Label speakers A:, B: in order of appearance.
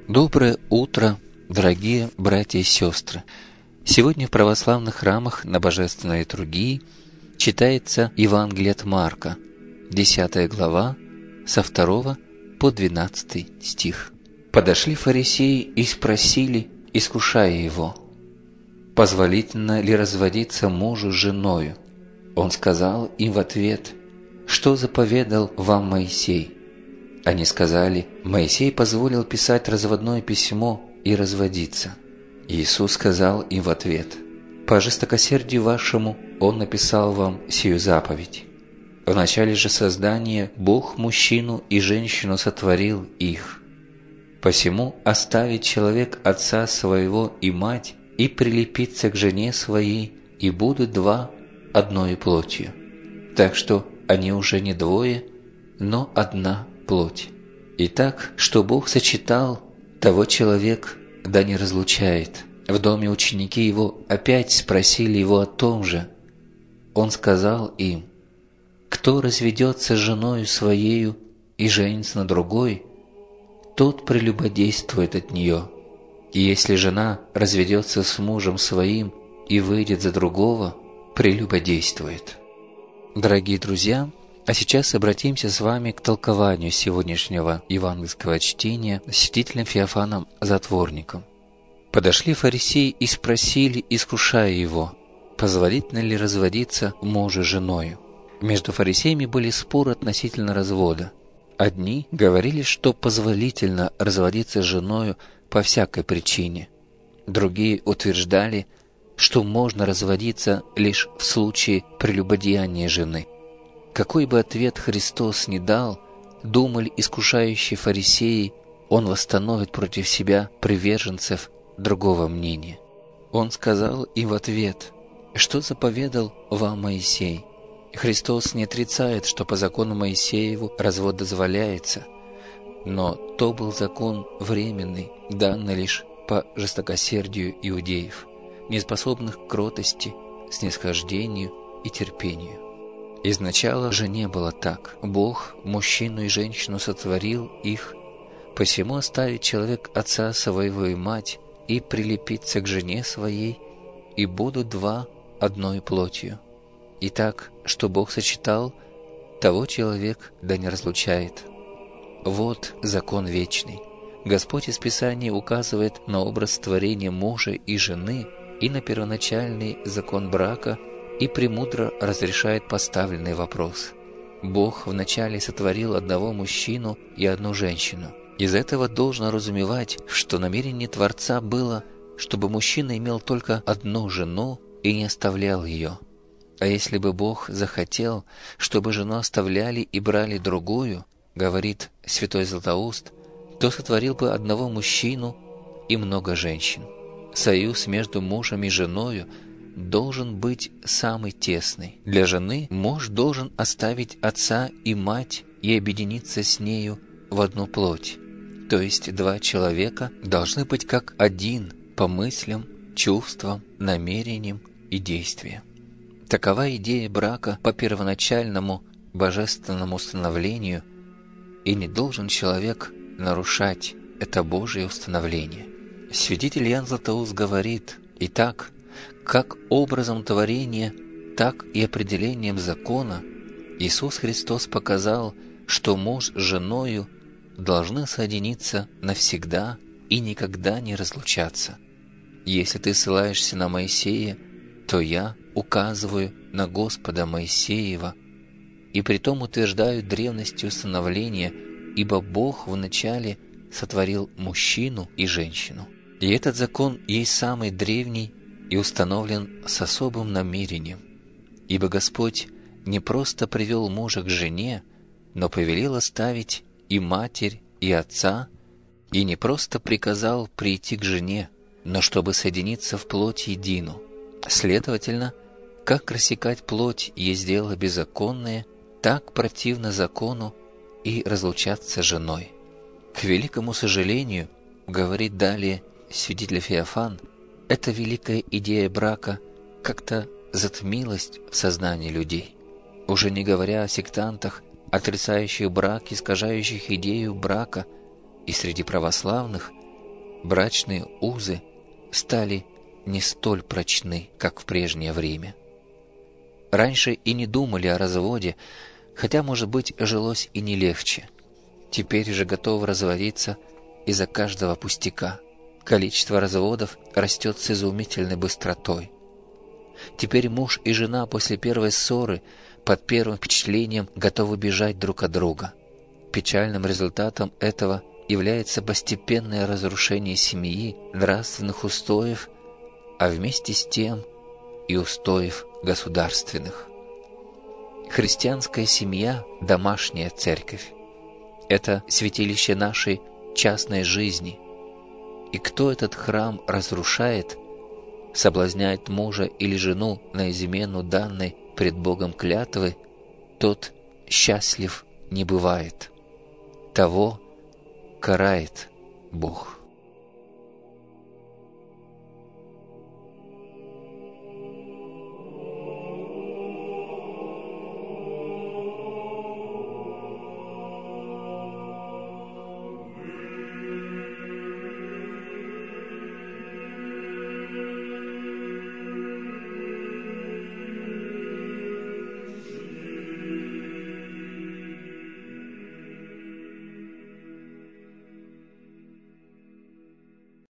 A: Доброе утро, дорогие братья и сестры! Сегодня в православных храмах на Божественной литургии читается Евангелие от Марка, 10 глава, со 2 по 12 стих. «Подошли фарисеи и спросили, искушая его, позволительно ли разводиться мужу с женою? Он сказал им в ответ, что заповедал вам Моисей? Они сказали, Моисей позволил писать разводное письмо и разводиться. Иисус сказал им в ответ, по жестокосердию вашему Он написал вам сию заповедь. В начале же создания Бог мужчину и женщину сотворил их. Посему оставит человек отца своего и мать и прилепится к жене своей, и будут два одною плотью. Так что они уже не двое, но одна плоть. Итак, что Бог сочетал, того человек да не разлучает». В доме ученики его опять спросили его о том же. Он сказал им, «Кто разведется с женою своею и женится на другой, тот прелюбодействует от нее. И если жена разведется с мужем своим и выйдет за другого, прелюбодействует». Дорогие друзья, а сейчас обратимся с вами к толкованию сегодняшнего евангельского чтения святителем Феофаном Затворником. «Подошли фарисеи и спросили, искушая его, позволительно ли разводиться мужу с женою. Между фарисеями были споры относительно развода. Одни говорили, что позволительно разводиться с женою по всякой причине. Другие утверждали, что можно разводиться лишь в случае прелюбодеяния жены. Какой бы ответ Христос ни дал, думали искушающие фарисеи, Он восстановит против себя приверженцев другого мнения. Он сказал им в ответ, что заповедал вам Моисей. Христос не отрицает, что по закону Моисееву развод дозволяется, но то был закон временный, данный лишь по жестокосердию иудеев, неспособных к кротости, снисхождению и терпению. Изначально же не было так. Бог мужчину и женщину сотворил их, посему оставит человек отца своего и мать и прилепится к жене своей, и будут два одной плотью. Итак, что Бог сочетал, того человек да не разлучает. Вот закон вечный. Господь из Писания указывает на образ творения мужа и жены и на первоначальный закон брака и премудро разрешает поставленный вопрос. Бог вначале сотворил одного мужчину и одну женщину. Из этого должно разумевать, что намерение Творца было, чтобы мужчина имел только одну жену и не оставлял ее. А если бы Бог захотел, чтобы жену оставляли и брали другую, говорит святой Златоуст, то сотворил бы одного мужчину и много женщин. Союз между мужем и женою должен быть самый тесный. Для жены муж должен оставить отца и мать и объединиться с нею в одну плоть. То есть два человека должны быть как один по мыслям, чувствам, намерениям и действиям. Такова идея брака по первоначальному божественному установлению, и не должен человек нарушать это Божие установление. Святитель Иоанн Златоуст говорит, итак, как образом творения, так и определением закона Иисус Христос показал, что муж с женою должны соединиться навсегда и никогда не разлучаться. Если ты ссылаешься на Моисея, то я указываю на Господа Моисеева, и притом утверждаю древность установления, ибо Бог вначале сотворил мужчину и женщину. И этот закон есть самый древний и установлен с особым намерением, ибо Господь не просто привел мужа к жене, но повелел оставить и матерь, и отца, и не просто приказал прийти к жене, но чтобы соединиться в плоть едину. Следовательно, как рассекать плоть есть дело беззаконное, так противно закону и разлучаться с женой. К великому сожалению, говорит далее святитель Феофан, эта великая идея брака как-то затмилась в сознании людей. Уже не говоря о сектантах, отрицающих брак, искажающих идею брака, и среди православных брачные узы стали не столь прочны, как в прежнее время. Раньше и не думали о разводе, хотя, может быть, жилось и не легче. Теперь же готовы разводиться из-за каждого пустяка. Количество разводов растет с изумительной быстротой. Теперь муж и жена после первой ссоры под первым впечатлением готовы бежать друг от друга. Печальным результатом этого является постепенное разрушение семьи, нравственных устоев, а вместе с тем и устоев государственных. Христианская семья – домашняя церковь. Это святилище нашей частной жизни. И кто этот храм разрушает, соблазняет мужа или жену на измену данной пред Богом клятвы, тот счастлив не бывает. Того карает Бог.